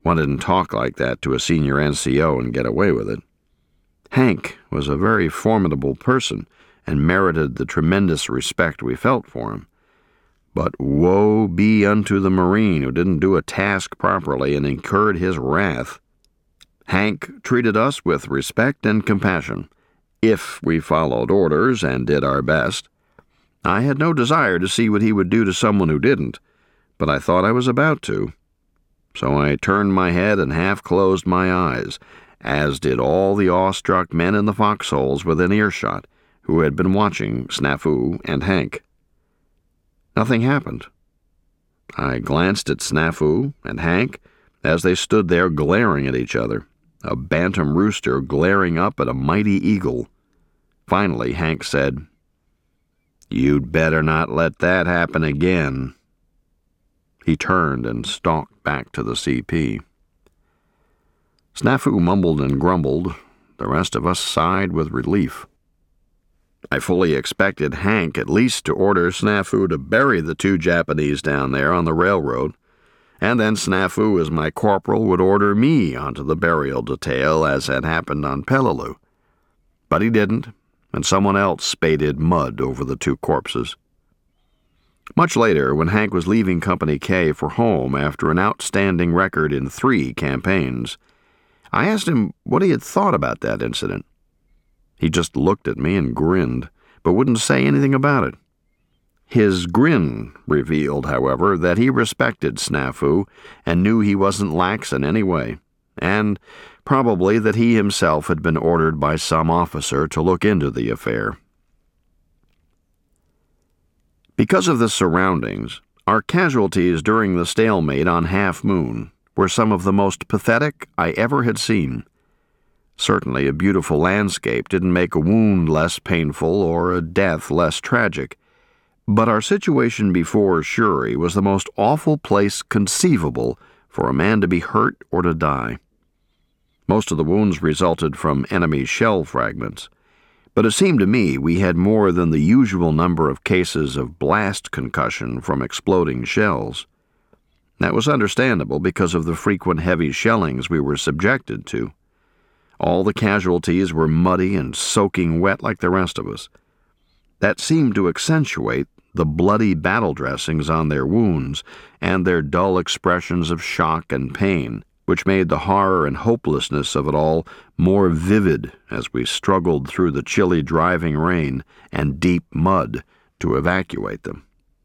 One didn't talk like that to a senior NCO and get away with it. Hank was a very formidable person and merited the tremendous respect we felt for him. But woe be unto the Marine who didn't do a task properly and incurred his wrath. Hank treated us with respect and compassion, if we followed orders and did our best. I had no desire to see what he would do to someone who didn't, but I thought I was about to. So I turned my head and half closed my eyes, as did all the awestruck men in the foxholes within earshot who had been watching Snafu and Hank. Nothing happened. I glanced at Snafu and Hank as they stood there glaring at each other, a bantam rooster glaring up at a mighty eagle. Finally, Hank said, "You'd better not let that happen again." He turned and stalked back to the CP. Snafu mumbled and grumbled. The rest of us sighed with relief. I fully expected Hank at least to order Snafu to bury the two Japanese down there on the railroad, and then Snafu, as my corporal, would order me onto the burial detail as had happened on Peleliu. But he didn't, and someone else spaded mud over the two corpses. Much later, when Hank was leaving Company K for home after an outstanding record in 3 campaigns, I asked him what he had thought about that incident. He just looked at me and grinned, but wouldn't say anything about it. His grin revealed, however, that he respected Snafu and knew he wasn't lax in any way, and probably that he himself had been ordered by some officer to look into the affair. Because of the surroundings, our casualties during the stalemate on Half Moon were some of the most pathetic I ever had seen. Certainly a beautiful landscape didn't make a wound less painful or a death less tragic, but our situation before Shuri was the most awful place conceivable for a man to be hurt or to die. Most of the wounds resulted from enemy shell fragments, but it seemed to me we had more than the usual number of cases of blast concussion from exploding shells. That was understandable because of the frequent heavy shellings we were subjected to. All the casualties were muddy and soaking wet like the rest of us. That seemed to accentuate the bloody battle dressings on their wounds and their dull expressions of shock and pain, which made the horror and hopelessness of it all more vivid as we struggled through the chilly driving rain and deep mud to evacuate them.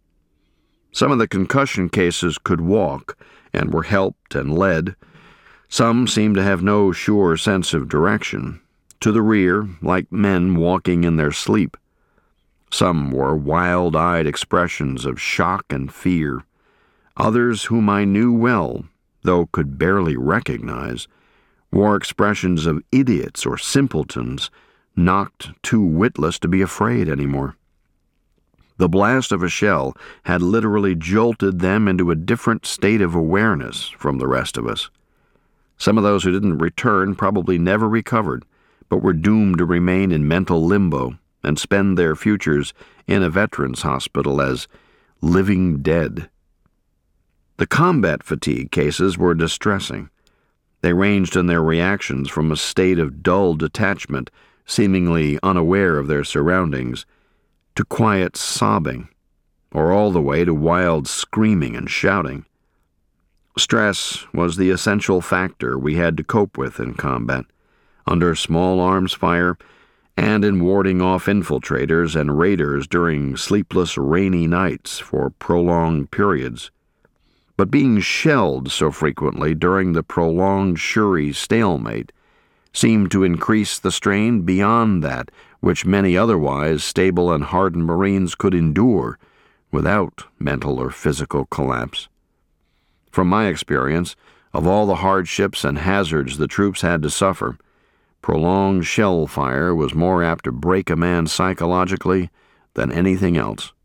Some of the concussion cases could walk and were helped and led. Some seemed to have no sure sense of direction, to the rear, like men walking in their sleep. Some wore wild-eyed expressions of shock and fear. Others, whom I knew well, though could barely recognize, wore expressions of idiots or simpletons, knocked too witless to be afraid anymore. The blast of a shell had literally jolted them into a different state of awareness from the rest of us. Some of those who didn't return probably never recovered, but were doomed to remain in mental limbo and spend their futures in a veterans' hospital as living dead. The combat fatigue cases were distressing. They ranged in their reactions from a state of dull detachment, seemingly unaware of their surroundings, to quiet sobbing, or all the way to wild screaming and shouting. Stress was the essential factor we had to cope with in combat, under small arms fire and in warding off infiltrators and raiders during sleepless rainy nights for prolonged periods. But being shelled so frequently during the prolonged Shuri stalemate seemed to increase the strain beyond that which many otherwise stable and hardened Marines could endure without mental or physical collapse. From my experience, of all the hardships and hazards the troops had to suffer, prolonged shell fire was more apt to break a man psychologically than anything else.